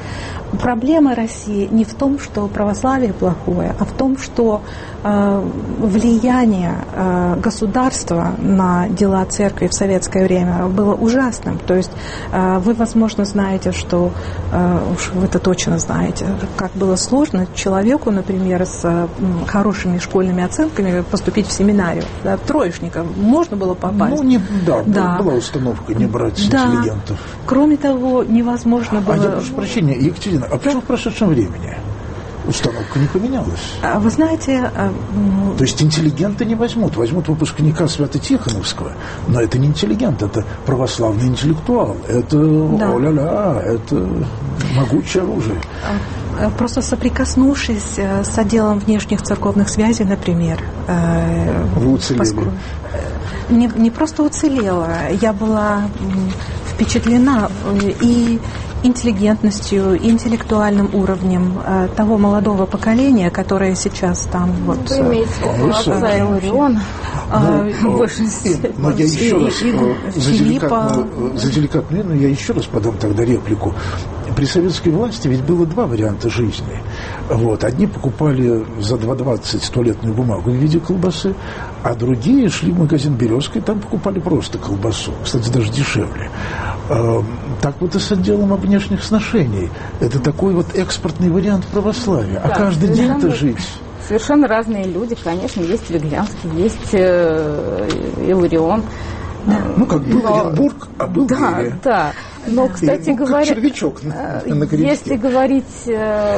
[SPEAKER 2] Проблема России не в том, что православие плохое, а в том, что влияние государства на дела церкви в советское время было ужасным. То есть вы, возможно, знаете, что, уж вы это точно знаете, как было сложно человеку, например, с хорошими школьными оценками поступить в семинарию. Да, троечников можно было попасть.
[SPEAKER 1] Была установка не брать интеллигентов.
[SPEAKER 2] Кроме того, невозможно было...
[SPEAKER 1] Я прошу прощения, Екатерина, а почему в прошедшем времени установка не поменялась?
[SPEAKER 2] Вы знаете...
[SPEAKER 1] То есть интеллигенты не возьмут выпускника Свято-Тихоновского, но это не интеллигент, это православный интеллектуал, это это могучее оружие.
[SPEAKER 2] Просто соприкоснувшись с отделом внешних церковных связей, например...
[SPEAKER 1] Вы уцелели?
[SPEAKER 2] Не просто уцелела, я была впечатлена и интеллигентностью, и интеллектуальным уровнем того молодого поколения, которое сейчас там вот...
[SPEAKER 3] Вы имеете отца Илариона в большинстве.
[SPEAKER 1] Но я еще раз за деликатную, но я еще раз подам тогда реплику. При советской власти ведь было два варианта жизни. Вот. Одни покупали за 2,20 туалетную бумагу в виде колбасы, а другие шли в магазин «Березка» и там покупали просто колбасу. Кстати, даже дешевле. Так вот и с отделом внешних сношений. Это такой вот экспортный вариант православия. А каждый день-то жить...
[SPEAKER 3] Совершенно разные люди, конечно. Есть Виглянский, есть Иларион.
[SPEAKER 1] Как был Оренбург, а был Берия.
[SPEAKER 3] Да. Но, кстати говоря,
[SPEAKER 1] червячок на крючке.
[SPEAKER 3] Если говорить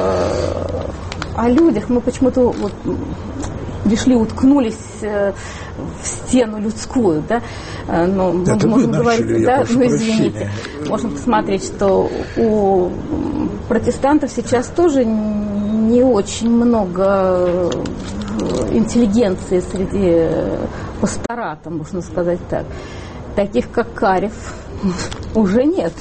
[SPEAKER 3] о людях, мы почему-то уткнулись в стену людскую, да? Но
[SPEAKER 1] это
[SPEAKER 3] можно
[SPEAKER 1] говорить,
[SPEAKER 3] извините, можно посмотреть, что у протестантов сейчас тоже не очень много интеллигенции среди пастората, можно сказать так. Таких, как Карев, уже нет.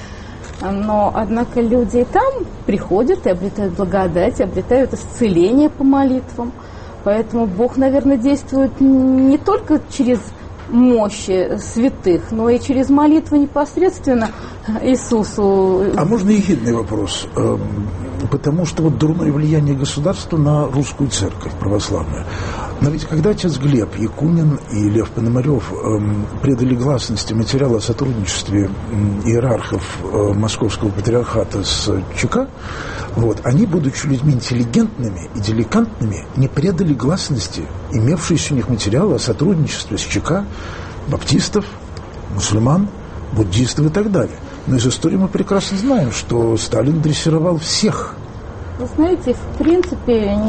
[SPEAKER 3] Но, однако, люди и там приходят и обретают благодать, обретают исцеление по молитвам. Поэтому Бог, наверное, действует не только через мощи святых, но и через молитву непосредственно Иисусу.
[SPEAKER 1] А можно ехидный вопрос? Потому что вот дурное влияние государства на русскую церковь православную. Но ведь когда отец Глеб Якунин и Лев Пономарев предали гласности материал о сотрудничестве иерархов Московского патриархата с ЧК, они, будучи людьми интеллигентными и деликатными, не предали гласности имевшиеся у них материалы о сотрудничестве с ЧК, баптистов, мусульман, буддистов и так далее. Но из истории мы прекрасно знаем, что Сталин дрессировал всех.
[SPEAKER 3] Вы знаете, в принципе,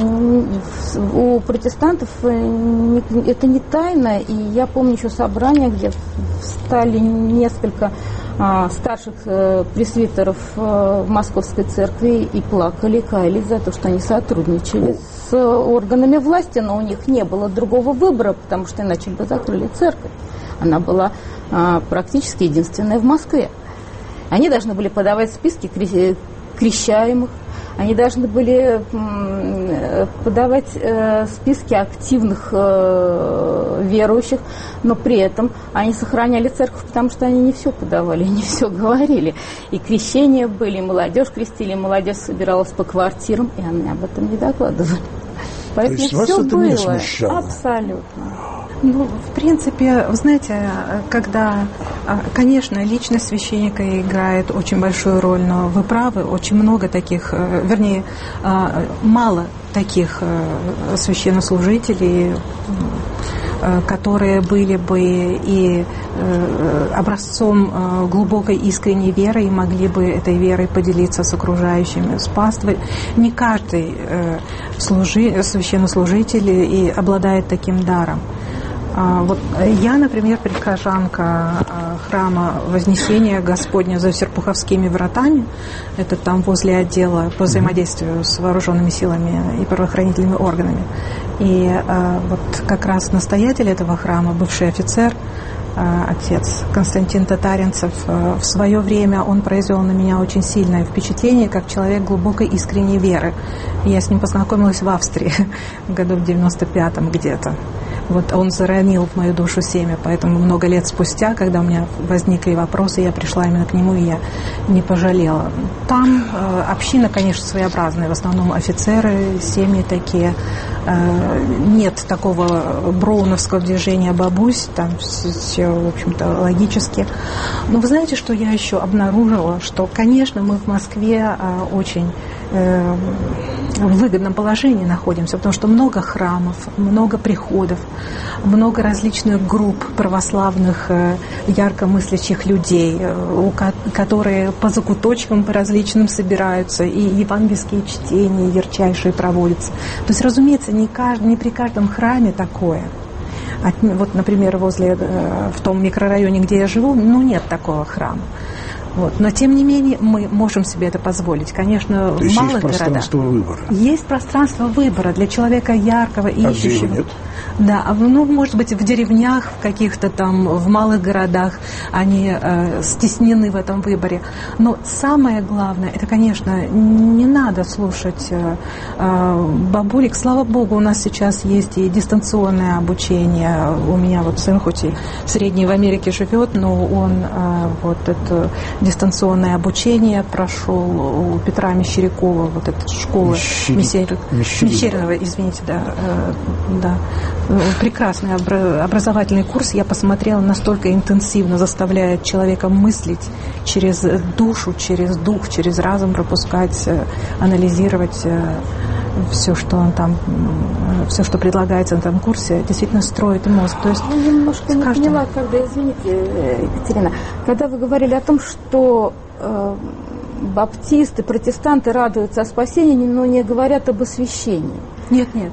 [SPEAKER 3] у протестантов это не тайна, и я помню еще собрание, где встали несколько старших пресвитеров в Московской церкви и плакали, каялись за то, что они сотрудничали с органами власти, но у них не было другого выбора, потому что иначе бы закрыли церковь. Она была практически единственная в Москве. Они должны были подавать списки крещаемых, они должны были подавать списки активных верующих, но при этом они сохраняли церковь, потому что они не все подавали, не все говорили. И крещения были, и молодежь крестили, и молодежь собиралась по квартирам, и они об этом не докладывали. Поэтому
[SPEAKER 1] то есть вас
[SPEAKER 3] все
[SPEAKER 1] это
[SPEAKER 3] было
[SPEAKER 1] не смущало?
[SPEAKER 3] Абсолютно.
[SPEAKER 2] В принципе, вы знаете, когда, конечно, личность священника играет очень большую роль, но вы правы, очень много таких, вернее, мало таких священнослужителей, которые были бы и образцом глубокой искренней веры и могли бы этой верой поделиться с окружающими, с паствой. Не каждый священнослужитель и обладает таким даром. Я, например, прихожанка храма Вознесения Господня за Серпуховскими вратами, это там возле отдела по взаимодействию с вооруженными силами и правоохранительными органами. И вот как раз настоятель этого храма, бывший офицер, отец Константин Татаринцев, в свое время он произвел на меня очень сильное впечатление, как человек глубокой искренней веры. Я с ним познакомилась в Австрии, году в 95-м где-то. Вот он заронил в мою душу семя, поэтому много лет спустя, когда у меня возникли вопросы, я пришла именно к нему, и я не пожалела. Там община, конечно, своеобразная, в основном офицеры, семьи такие. Нет такого броуновского движения бабусь, там все, в общем-то, логически. Но вы знаете, что я еще обнаружила? Что, конечно, мы в Москве очень в выгодном положении находимся, потому что много храмов, много приходов, много различных групп православных, ярко мыслящих людей, которые по закуточкам по различным собираются, и евангельские чтения ярчайшие проводятся. То есть, разумеется, не при каждом храме такое. Вот, например, в том микрорайоне, где я живу, нет такого храма. Вот. Но, тем не менее, мы можем себе это позволить. Конечно, в малых городах.
[SPEAKER 1] Есть пространство выбора.
[SPEAKER 2] Есть пространство выбора для человека яркого, ищущего.
[SPEAKER 1] А где нет?
[SPEAKER 2] Да, может быть, в деревнях, в каких-то там, в малых городах они стеснены в этом выборе. Но самое главное, это, конечно, не надо слушать бабулек. Слава Богу, у нас сейчас есть и дистанционное обучение. У меня вот сын, хоть и в Средней в Америке живет, но он вот это дистанционное обучение прошел у Петра Мещерякова, вот эта школа Мещеринова, извините, да. Прекрасный образовательный курс. Я посмотрела, настолько интенсивно заставляет человека мыслить через душу, через дух, через разум пропускать, анализировать все, что он там, все, что предлагается на этом курсе, действительно строит мозг. То есть
[SPEAKER 3] я немножко не поняла, извините, Екатерина, когда вы говорили о том, что баптисты, протестанты радуются о спасении, но не говорят об освящении.
[SPEAKER 2] Нет, не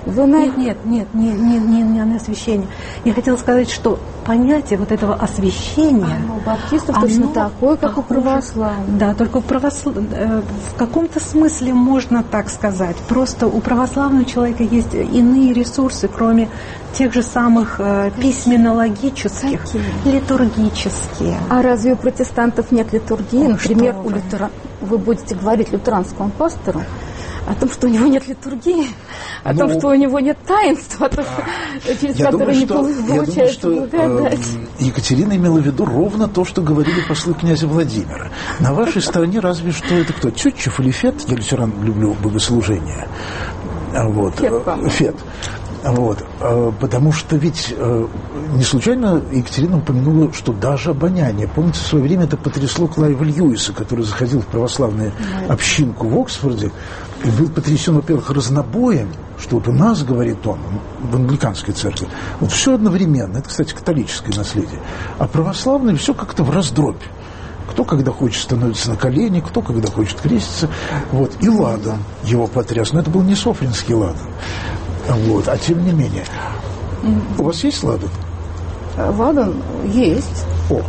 [SPEAKER 2] о освящении. Я хотела сказать, что понятие вот этого освящения...
[SPEAKER 3] У баптистов точно такое, как у православных.
[SPEAKER 2] Да, только в каком-то смысле можно так сказать. Просто у православного человека есть иные ресурсы, кроме тех же самых письменно-логических, литургические.
[SPEAKER 3] А разве у протестантов нет литургии? Например, вы будете говорить лютеранскому пастору о том, что у него нет литургии, о том, что у него нет таинства, через которое не получается благодать.
[SPEAKER 1] Екатерина имела в виду ровно то, что говорили послы князя Владимира. На вашей стороне разве что это кто? Тютчев или Фет? Я лютеран люблю богослужение. Фет. Потому что ведь не случайно Екатерина упомянула, что даже обоняние. Помните, в свое время это потрясло Клайва Льюиса, который заходил в православную общинку в Оксфорде и был потрясен, во-первых, разнобоем, что вот у нас, говорит он, в англиканской церкви, вот все одновременно, это, кстати, католическое наследие, а православное все как-то в раздробь. Кто, когда хочет, становится на колени, кто, когда хочет, креститься. И ладан его потряс. Но это был не софринский ладан. А тем не менее. У вас есть ладан?
[SPEAKER 3] Ладан есть.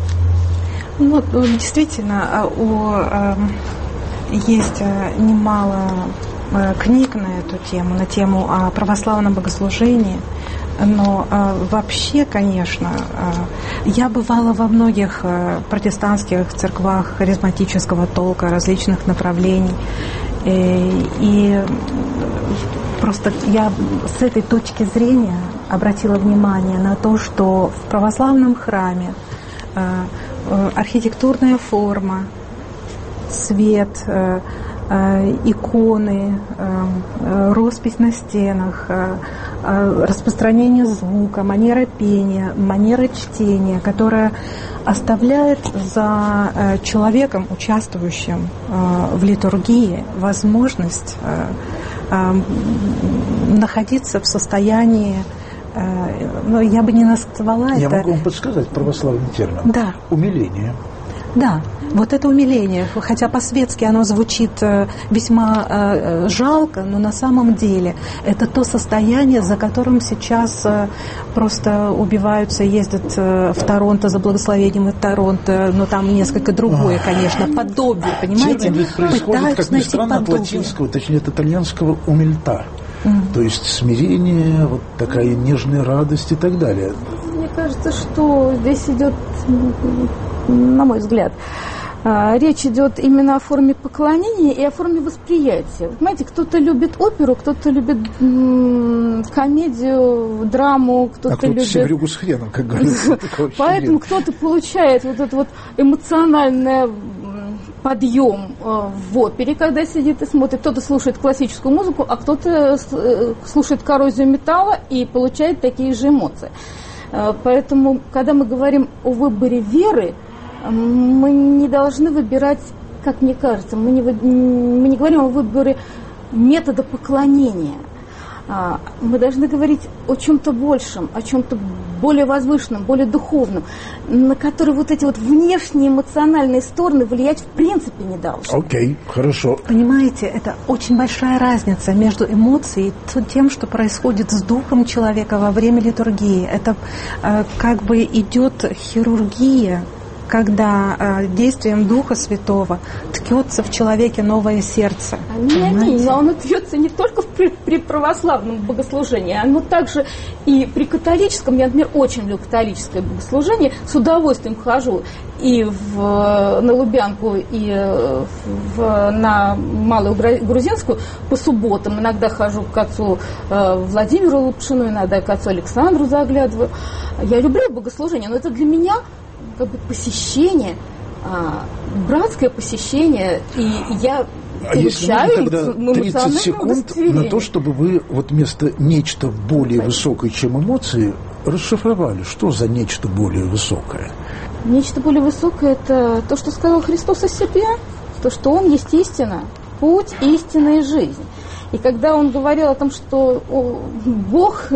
[SPEAKER 2] Действительно, есть немало книг на эту тему, на тему о православном богослужении. Но вообще, конечно, я бывала во многих протестантских церквах харизматического толка, различных направлений. И просто я с этой точки зрения обратила внимание на то, что в православном храме архитектурная форма, цвет, иконы, роспись на стенах, распространение звука, манера пения, манера чтения, которая оставляет за человеком, участвующим в литургии, возможность находиться в состоянии, я бы не назвала это...
[SPEAKER 1] Я могу вам подсказать православный термин.
[SPEAKER 2] Да.
[SPEAKER 1] Умиление.
[SPEAKER 2] Да, вот это умиление, хотя по-светски оно звучит весьма жалко, но на самом деле это то состояние, за которым сейчас просто убиваются, ездят в Торонто за благословением в Торонто, но там несколько другое, конечно, подобие, понимаете?
[SPEAKER 1] Термин ведь происходит, как ни странно, от латинского, точнее от итальянского «умильта», то есть смирение, вот такая нежная радость и так далее.
[SPEAKER 3] Мне кажется, что здесь идет, на мой взгляд, Речь идет именно о форме поклонения и о форме восприятия. Понимаете, кто-то любит оперу, кто-то любит комедию, драму, кто-то любит...
[SPEAKER 1] севрюгу с хреном, как говорится.
[SPEAKER 3] Поэтому кто-то получает вот это вот эмоциональное подъем в опере, когда сидит и смотрит. Кто-то слушает классическую музыку, а кто-то слушает коррозию металла и получает такие же эмоции. Поэтому, когда мы говорим о выборе веры, мы не должны выбирать, как мне кажется, мы не говорим о выборе метода поклонения. Мы должны говорить о чем-то большем, о чем-то более возвышенном, более духовном, на который вот эти вот внешние эмоциональные стороны влиять в принципе не должны.
[SPEAKER 1] Окей, хорошо.
[SPEAKER 2] Понимаете, это очень большая разница между эмоцией и тем, что происходит с духом человека во время литургии. Это как бы идет хирургия, когда действием Духа Святого ткется в человеке новое сердце.
[SPEAKER 3] Аминь. Но оно ткется не только при православном богослужении, оно также и при католическом. Я, например, очень люблю католическое богослужение, с удовольствием хожу и на Лубянку, и на Малую Грузинскую по субботам. Иногда хожу к отцу Владимиру Лапшину, иногда к отцу Александру заглядываю. Я люблю богослужение, но это для меня как бы посещение, братское посещение, и я получаю
[SPEAKER 1] тогда 30 секунд на то, чтобы вы вот вместо нечто более высокое, чем эмоции, расшифровали, что за нечто более высокое.
[SPEAKER 3] Нечто более высокое – это то, что сказал Христос о себе, то, что Он есть истина, путь, истина и жизнь. И когда он говорил о том, что Бог,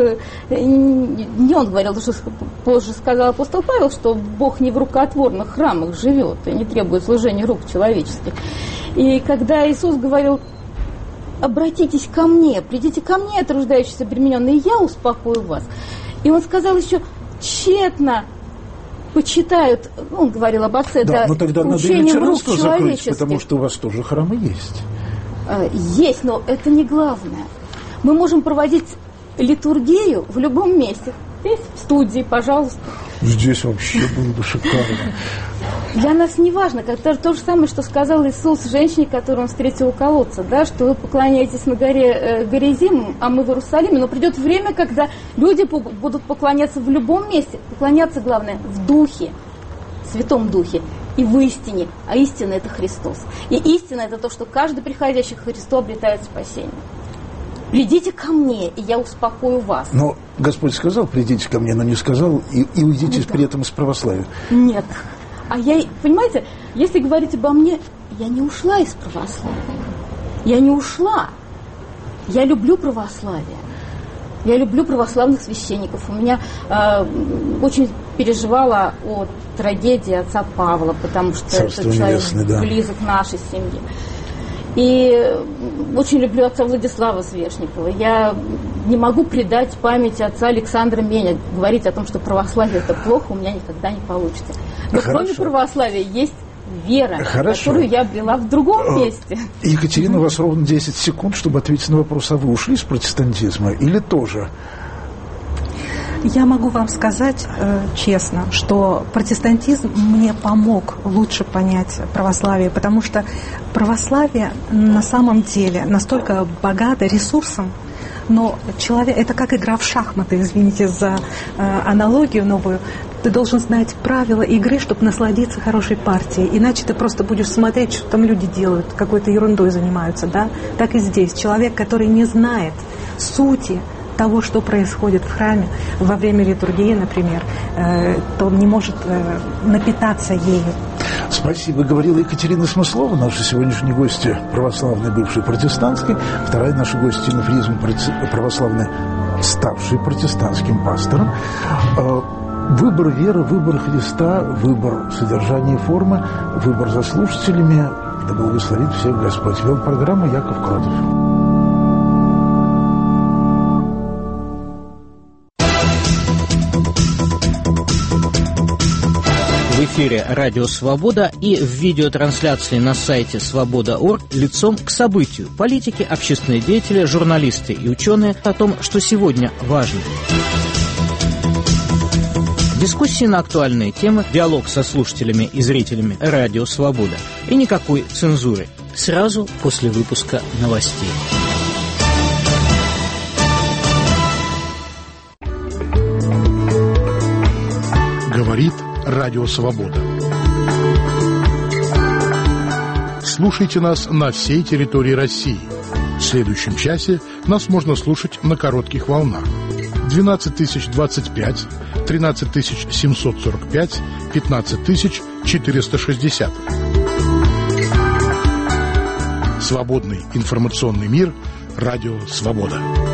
[SPEAKER 3] не он говорил, что позже сказал апостол Павел, что Бог не в рукотворных храмах живет и не требует служения рук человеческих. И когда Иисус говорил: обратитесь ко мне, придите ко мне, труждающиеся, обремененные, и я успокою вас. И он сказал еще: тщетно почитают, он говорил об отце,
[SPEAKER 1] да, но тогда надо вечеринство закрыть, потому что у вас тоже храмы есть.
[SPEAKER 3] Есть, но это не главное. Мы можем проводить литургию в любом месте. Здесь, в студии, пожалуйста.
[SPEAKER 1] Здесь вообще было бы шикарно.
[SPEAKER 3] Для нас не важно, это то же самое, что сказал Иисус женщине, которую он встретил у колодца, да, что вы поклоняетесь на горе Горизим, а мы в Иерусалиме, но придет время, когда люди будут поклоняться в любом месте. Поклоняться, главное, в Духе, в Святом Духе и в истине, а истина – это Христос. И истина – это то, что каждый приходящий к Христу обретает спасение. Придите ко мне, и я успокою вас.
[SPEAKER 1] Но Господь сказал: придите ко мне, но не сказал, и уйдите при этом из православия.
[SPEAKER 3] Нет. А я, понимаете, если говорить обо мне, я не ушла из православия. Я не ушла. Я люблю православие. Я люблю православных священников. У меня очень переживала о трагедии отца Павла, потому что
[SPEAKER 1] Царство
[SPEAKER 3] этот человек
[SPEAKER 1] небесное, да,
[SPEAKER 3] близок к нашей семье. И очень люблю отца Владислава Свешникова. Я не могу предать памяти отца Александра Меня. Говорить о том, что православие – это плохо, у меня никогда не получится. Но кроме православия есть вера, которую я обрела в другом месте.
[SPEAKER 1] Екатерина, у вас ровно 10 секунд, чтобы ответить на вопрос: а вы ушли из протестантизма или тоже?
[SPEAKER 2] Я могу вам сказать честно, что протестантизм мне помог лучше понять православие, потому что православие на самом деле настолько богато ресурсом, но человек, это как игра в шахматы, извините за аналогию новую. Ты должен знать правила игры, чтобы насладиться хорошей партией. Иначе ты просто будешь смотреть, что там люди делают, какой-то ерундой занимаются, да? Так и здесь. Человек, который не знает сути того, что происходит в храме во время литургии, например, то он не может напитаться ею.
[SPEAKER 1] Спасибо. Говорила Екатерина Смыслова, наша сегодняшняя гостья, православной бывшей протестантской, вторая наша гостья Инна Фризм, православная, ставшая протестантским пастором. Выбор веры, выбор Христа, выбор содержания и формы, выбор за слушателями. Да благословит всех Господь. Вел программу Яков Кротов.
[SPEAKER 4] В эфире «Радио Свобода» и в видеотрансляции на сайте свобода.орг лицом к событию. Политики, общественные деятели, журналисты и ученые о том, что сегодня важно. Дискуссии на актуальные темы, диалог со слушателями и зрителями «Радио Свобода» и никакой цензуры. Сразу после выпуска новостей.
[SPEAKER 5] Говорит Радио Свобода. Слушайте нас на всей территории России. В следующем часе нас можно слушать на коротких волнах. 12025, 13745, 15460. Свободный информационный мир. Радио Свобода.